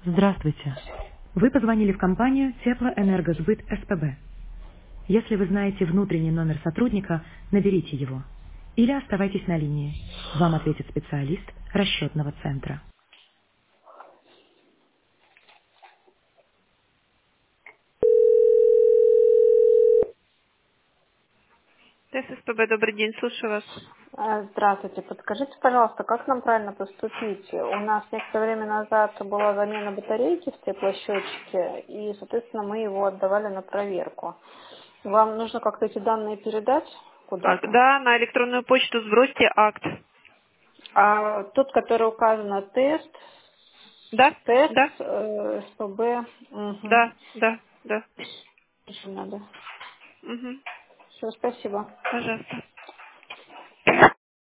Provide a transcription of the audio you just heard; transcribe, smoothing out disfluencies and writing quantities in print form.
Здравствуйте. Вы позвонили в компанию Теплоэнергосбыт СПБ. Если вы знаете внутренний номер сотрудника, наберите его. Или оставайтесь на линии. Вам ответит специалист расчетного центра. ТССПБ, добрый день, слушаю вас. Здравствуйте. Подскажите, пожалуйста, как нам правильно поступить? У нас некоторое время назад была замена батарейки в теплосчетчике, и, соответственно, мы его отдавали на проверку. Вам нужно как-то эти данные передать куда-то? Да, на электронную почту сбросьте акт. А тот, который указан тест, Да, тест, да, СПБ, угу. да, да, да. Еще надо. Угу. Все, спасибо. Пожалуйста.